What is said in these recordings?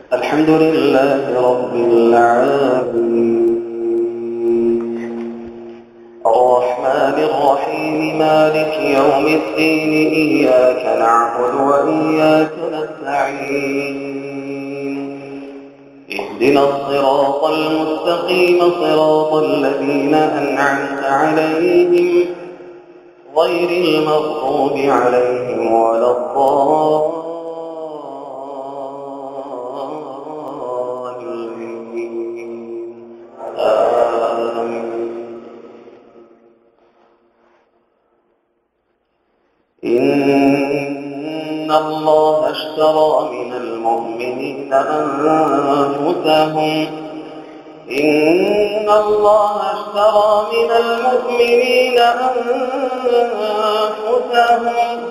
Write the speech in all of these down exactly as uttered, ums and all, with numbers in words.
الحمد لله رب العالمين الرحمن الرحيم مالك يوم الدين إياك نعبد وإياك نستعين اهدنا الصراط المستقيم صراط الذين أنعمت عليهم غير المغضوب عليهم ولا الضالين إن الله اشترى من المؤمنين أنفسهم إن الله اشترى من المؤمنين أنفسهم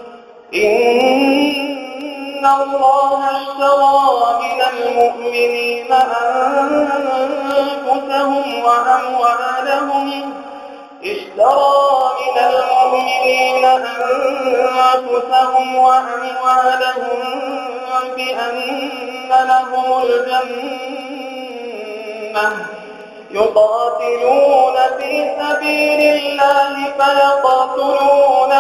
إن الله اشترى من المؤمنين أنفسهم وأموالهم اشترى من المؤمنين أنفسهم وأموالهم بأن لهم الجنة يقاتلون في سبيل الله فيقتلون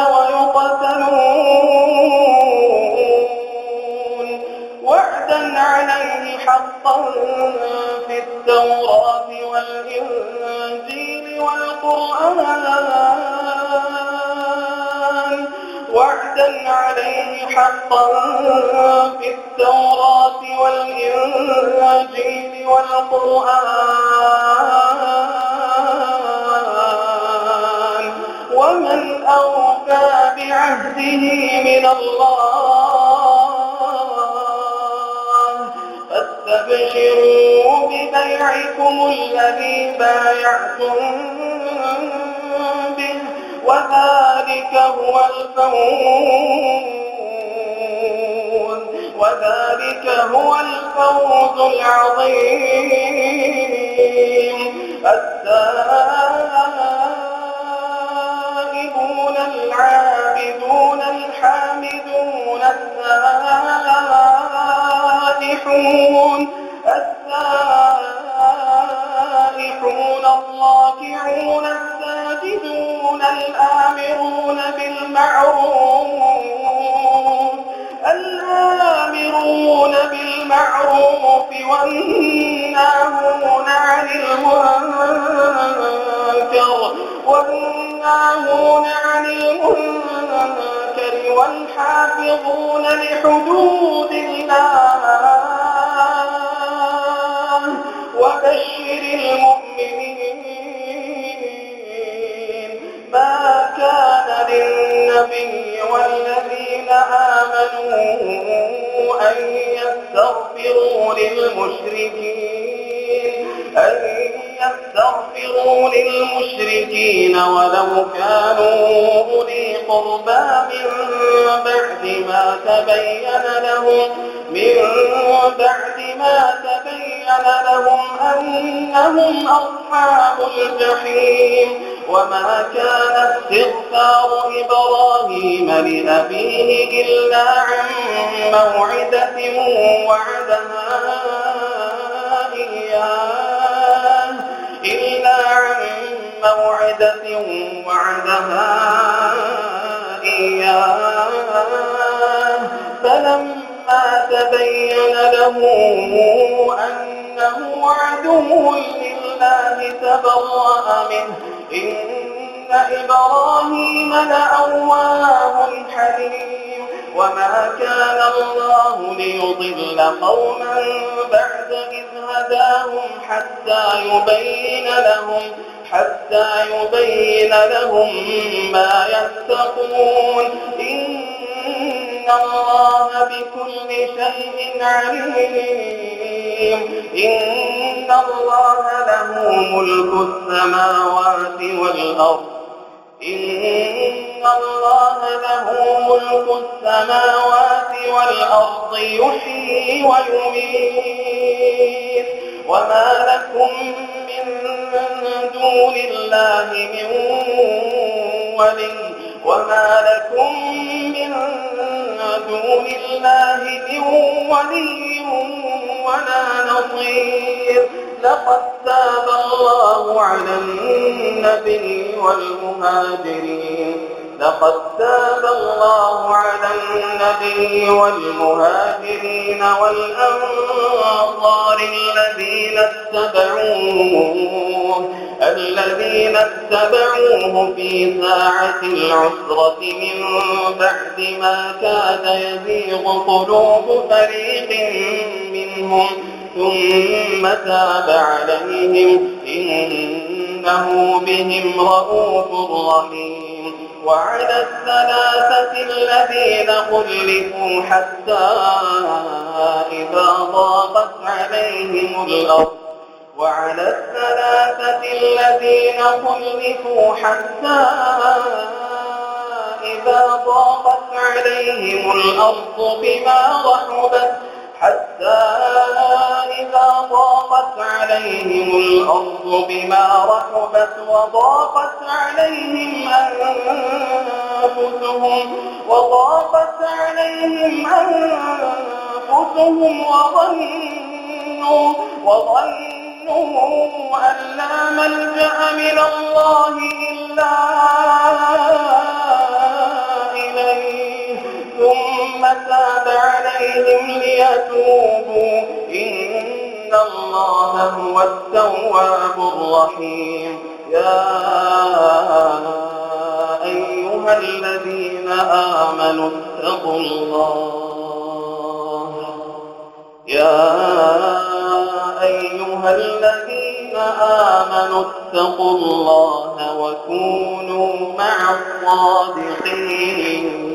ويقتلون وعدا عليه حقا في التوراة والإنجيل والقرآن وعدا عليه حقا في التوراة والإنجيل والقرآن ومن أوفى بعهده من الله فاستبشروا ببيعكم الذي بايعتم به وذلك هو الفوز وذلك هو الفوز العظيم التائبون العابدون الحامدون السائحون السائحون الراكعون الساجدون الآمرون بالمعروف الآمرون بالمعروف والناهون عن المنكر والناهون عن المنكر والحافظون لحدود الله وبشر المؤمنين ما كان للنبي والذين آمنوا أن يستغفروا للمشركين أن يستغفروا للمشركين ولو كانوا أولي قربى من بعد ما تبين لهم من بعد ما تبين لهم أنهم أصحاب الجحيم وما كان استغفار إبراهيم لأبيه إلا عن موعدة وعدها إياه إلا عن موعدة وعدها إياه فلما تبين له أنه عدو لله تبرأ منه إن إبراهيم لأواه حليم وما كان الله ليضل قوما بعد إذ هداهم حتى يبين لهم حتى يبين لهم ما يتقون إن الله بكل شيء عليم إن الله له ملك السماوات والأرض إن الله له ملك السماوات والأرض يحيي ويميت وما لكم من دون الله من ولي وما لكم من دون الله من ولي بصير. لقد تاب الله على النبي والمهاجرين لقد تاب الله على النبي والمهاجرين والأنصار الذين اتبعوه الذين اتبعوه في ساعة العسرة من بعد ما كاد يزيغ قلوب فريق منهم ثم تاب عليهم إنه بهم رءوف رحيم. وعلى الثلاثة الذين خلفوا حتى إذا ضاقت عليهم الأرض وعلى الثلاثة الذين خلفوا حتى إذا ضاقت عليهم الأرض بما رحبت حتى إذا ضاقت عليهم الأرض بما رحبت وضاقت عليهم أنفسهم وضاقت عليهم أنفسهم وظنوا وظنوا أن لا ملجأ من الله إلا إليه ثم تاب عليهم ليتوبوا إن الله هو التواب الرحيم. يا أيها الذين آمنوا اتقوا الله يا أيها الذين آمنوا اتقوا الله وكونوا مع الصادقين.